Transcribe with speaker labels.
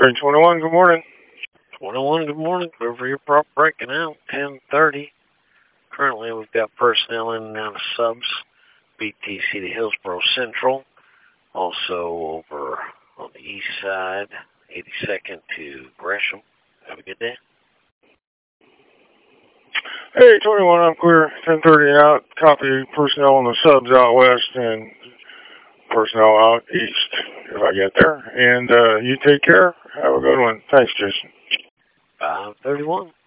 Speaker 1: 21, good morning.
Speaker 2: 21, good morning. Over your prop breaking out, 10:30. Currently, we've got personnel in and out of subs. BTC to Hillsboro Central. Also over on the east side, 82nd to Gresham. Have a good day.
Speaker 1: Hey, 21, I'm clear. 10:30 out. Copy personnel on the subs out west and personnel out east if I get there. And you take care. Have a good one. Thanks, Jason.
Speaker 2: 5:31.